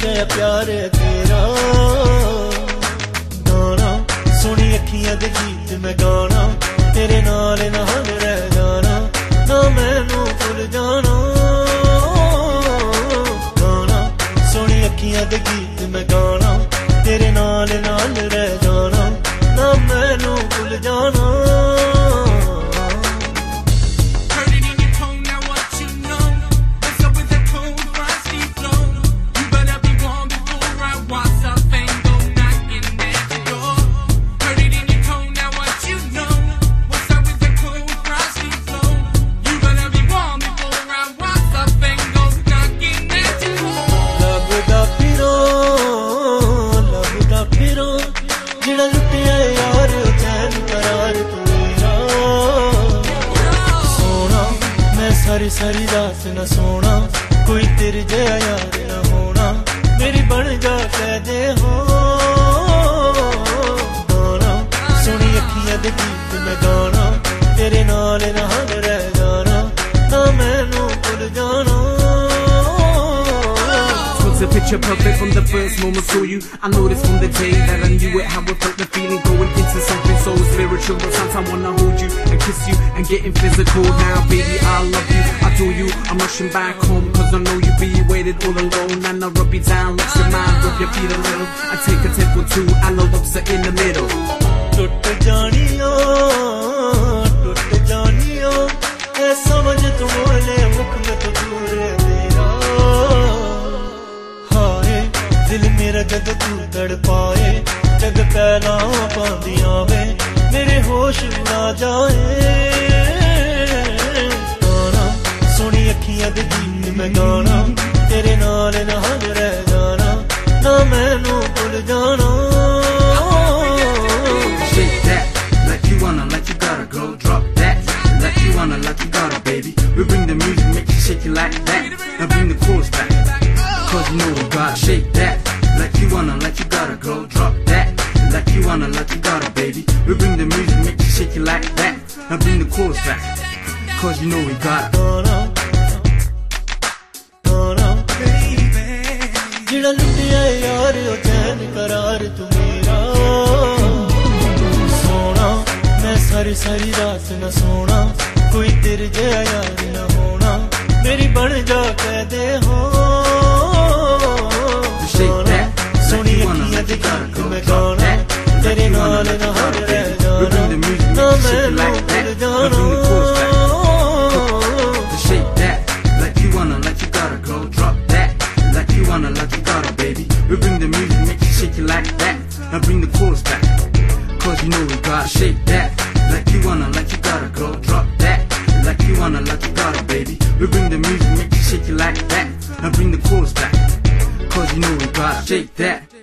जै प्यार तेरा गाना सोनी अखियां दे गीत मैं गाना तेरे नाल नाल रह जाना ना मैनू भुल जाना गाना सोनी अखियां दे गीत मैं गाना तेरे नाल नाल रह जाना ना मैनू भुल जाना जिड़ा लुटिया यार चैन करार तू मेरा सोना मैं सारी सारी रात न सोना कोई तेरे जैसा यार न होना मेरी बन जा कह दे हो गाना सोनी अखियां दे गीत मैं गाना तेरे नाल नाल रह जाना ना मैनू भुल जाना a picture perfect from the first moment saw you. I noticed from the day that I knew it, how I felt the feeling going into something so spiritual. Sometimes I wanna hold you and kiss you and getting physical. Now baby I love you, I adore you. I'm rushing back home cause I know you be waited all alone. And I rub you down, lips in mine, rub your feet a little. I take a tip or two, I know looks are in the middle. टूट जानियो ऐ समझ तू बोले मुख में तो दूर है तेरा दिल मेरा जद तू तड़पाए जग पहला पांदियां वे मेरे होश ना जाए गाना सोनी अखियां दे गीत मैं गाना तेरे नाल नाल रह जाना ना मैनू भुल जाना Shake that like you wanna, like you gotta go. Drop that like you wanna, like you gotta, baby. We bring the music, make you shake it like that. Now bring the chorus back, cause you know we gotta shake that like you wanna, like you gotta go. Drop that like you wanna, like you gotta, baby. We bring the music, make you shake it like that. Now bring the chorus back, cause you know we gotta. जिड़ा लुटिया यार ओ चैन करार तू मेरा सोना मैं सारी सारी रात न सोना कोई तेरे जैसा यार न होना मेरी बन जा कह दे हो सोनी अखियां दे गीत मैं गाना तेरे नाल नाल रह जाना ना मैनू भुल जाना Shake that like you wanna, like you gotta go. Drop that like you wanna, like you gotta, baby. We bring the music, make you shake it like that. Now bring the chorus back, cause you know we gotta shake that like you wanna, like you gotta go. Drop that like you wanna, like you gotta, baby. We bring the music, make you shake it like that. Now bring the chorus back, cause you know we gotta shake that.